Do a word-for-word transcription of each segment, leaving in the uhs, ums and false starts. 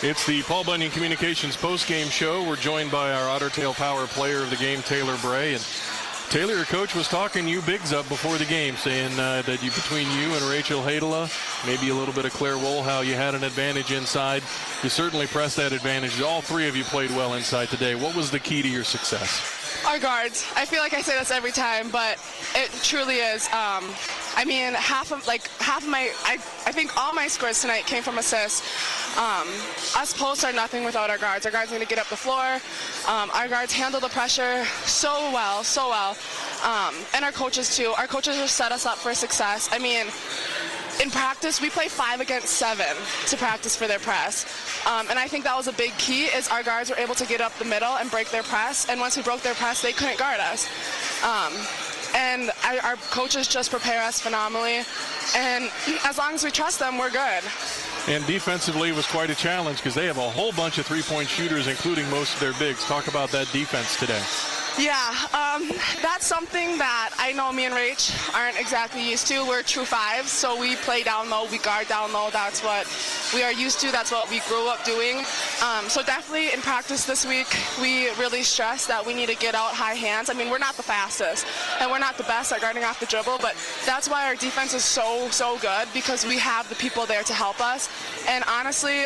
It's the Paul Bunyan Communications post-game show. We're joined by our Otter Tail Power player of the game, Taylor Bray. And Taylor, your coach was talking you bigs up before the game, saying uh, that you, between you and Rachel Hadela, maybe a little bit of Claire Wohl, how you had an advantage inside. You certainly pressed that advantage. All three of you played well inside today. What was the key to your success? Our guards. I feel like I say this every time, but it truly is. Um, I mean, half of like half of my, I, I think all my scores tonight came from assists. Um, us posts are nothing without our guards. Our guards are going to get up the floor. Um, our guards handle the pressure so well, so well. Um, and our coaches too. Our coaches have set us up for success. I mean, in practice, we play five against seven to practice for their press. Um, and I think that was a big key, is our guards were able to get up the middle and break their press. And once we broke their press, they couldn't guard us. Um, and I, our coaches just prepare us phenomenally. And as long as we trust them, we're good. And defensively, it was quite a challenge because they have a whole bunch of three-point shooters, including most of their bigs. Talk about that defense today. Yeah, um, that's something that I know me and Rach aren't exactly used to. We're true fives, so we play down low, we guard down low. That's what we are used to. That's what we grew up doing. Um, so definitely in practice this week, we really stress that we need to get out high hands. I mean, we're not the fastest, and we're not the best at guarding off the dribble, but that's why our defense is so, so good, because we have the people there to help us. And honestly,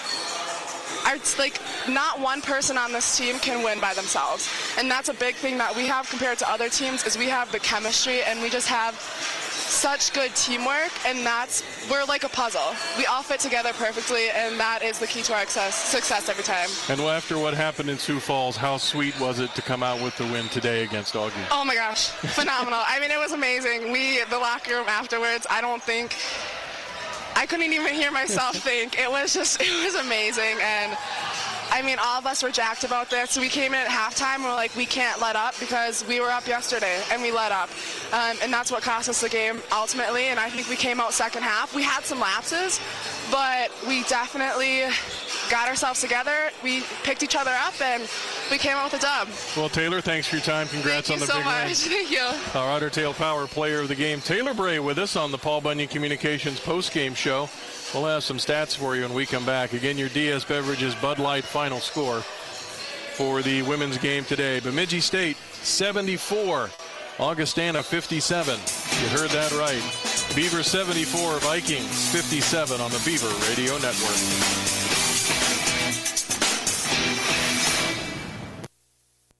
it's like not one person on this team can win by themselves, and that's a big thing that we have compared to other teams, is we have the chemistry and we just have such good teamwork, and that's, we're like a puzzle. We all fit together perfectly, and that is the key to our success, success every time. And after what happened in Sioux Falls, how sweet was it to come out with the win today against Augie? Oh my gosh, phenomenal. I mean, it was amazing. We, the locker room afterwards, I don't think, I couldn't even hear myself think. It was just, it was amazing. And I mean, all of us were jacked about this. We came in at halftime and we're like, we can't let up, because we were up yesterday and we let up. Um, and that's what cost us the game ultimately. And I think we came out second half. We had some lapses, but we definitely got ourselves together. We picked each other up and we came out with a dub. Well, Taylor, thanks for your time. Congrats on the big win. Thank you so much. Thank you. Our Otter Tail Power player of the game, Taylor Bray, with us on the Paul Bunyan Communications post-game show. We'll have some stats for you when we come back. Again, your D S Beverages Bud Light final score for the women's game today. Bemidji State seventy-four, Augustana fifty-seven. You heard that right. Beaver seventy-four, Vikings fifty-seven on the Beaver Radio Network.